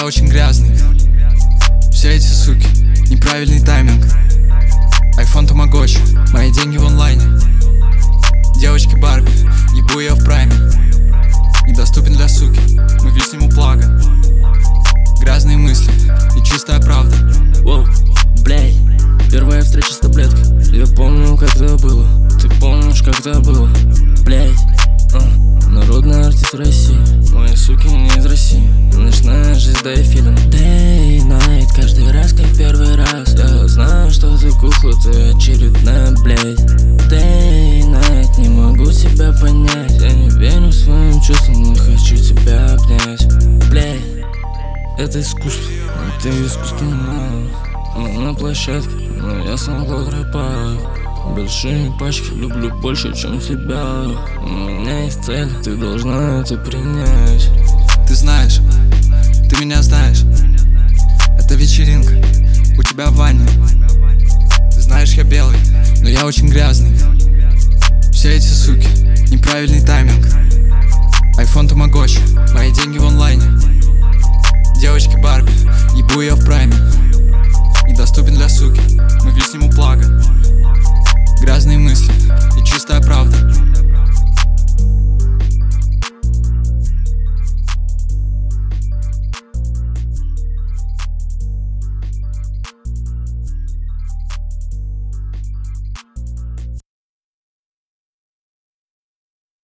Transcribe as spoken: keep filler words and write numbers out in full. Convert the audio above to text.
я очень грязный. Все эти суки, неправильный тайминг. Айфон Тамагочи, мои деньги в онлайне. Девочки Барби, ебу я в прайме. Недоступен для суки, мы виснем у плага. Грязные мысли и чистая правда. Воу, блядь, первая встреча с таблеткой. Я помню, как это было. Ты помнишь, как это было? Блядь, а, народный артист России. Мои суки не из России. Ночная жизнь, да и фильм. Day и night, каждый раз как первый раз. Я знаю, что ты кукла, ты очередная, блядь. Day и night, не могу тебя понять. Я не верю своим чувствам, не хочу тебя обнять. Блядь, это искусство, это искусственно. Мы на площадке, но я сам рэпаю. Большие пачки люблю больше, чем тебя. У меня есть цель, ты должна это принять. Ты знаешь, ты меня знаешь. Это вечеринка, у тебя в ванне. Ты знаешь, я белый, но я очень грязный. Все эти суки, неправильный тайминг. Айфон Тамагочи, мои деньги в онлайне. Девочки Барби, ебу я в прайме. Недоступен для суки, мы виснем у плага. Грязные мысли